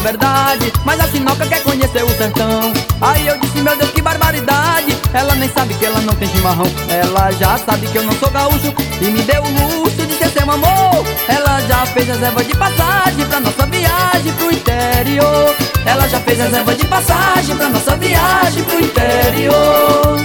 verdade, mas a chinoca quer conhecer o sertão. Aí eu disse, meu Deus, que barbaridade. Ela nem sabe que ela não tem chimarrão. Ela já sabe que eu não sou gaúcho e me deu o luxo de ser seu amor. Ela já fez reserva de passagem pra nossa viagem pro interior. Ela já fez reserva de passagem pra nossa viagem pro interior.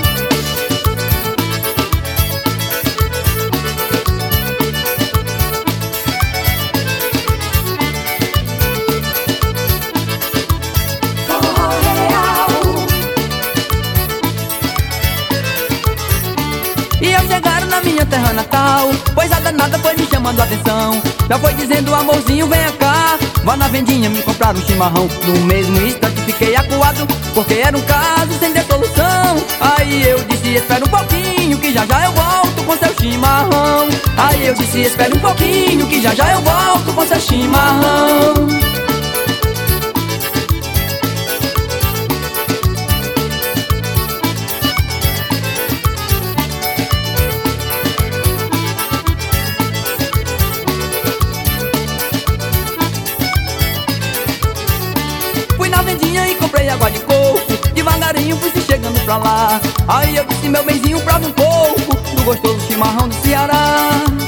E ao chegar na minha terra natal, pois a danada foi me chamando a atenção. Já foi dizendo, amorzinho, venha cá, vá na vendinha me comprar um chimarrão. No mesmo instante fiquei acuado, porque era um caso sem ter solução. Aí eu disse, espera um pouquinho, que já já eu volto com seu chimarrão. Aí eu disse, espera um pouquinho, que já já eu volto com seu chimarrão. E comprei água de coco, devagarinho fui se chegando pra lá. Aí eu disse, meu benzinho, prova um pouco do gostoso chimarrão do Ceará.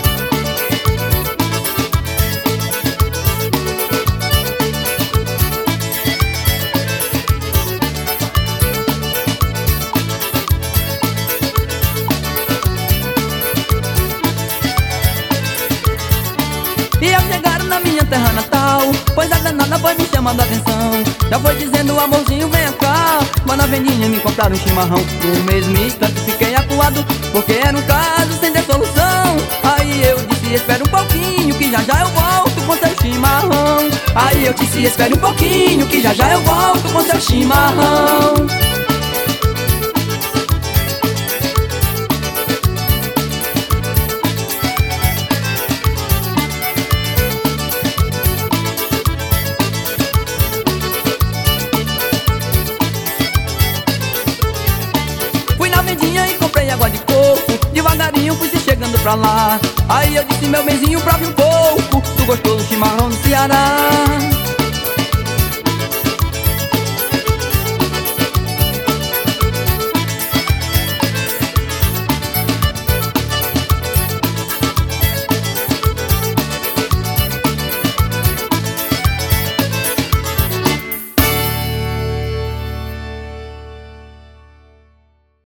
E ao chegar na minha terra natal, pois a danada foi me chamando a atenção. Já foi dizendo, amorzinho, venha cá, vá na vendinha me comprar um chimarrão. No mesmo instante fiquei acuado, porque era um caso sem ter solução. Aí eu disse, espera um pouquinho, que já já eu volto com seu chimarrão. Aí eu disse, espera um pouquinho, que já já eu volto com seu chimarrão. E comprei água de coco, devagarinho fui se chegando pra lá. Aí eu disse, meu benzinho, prove um pouco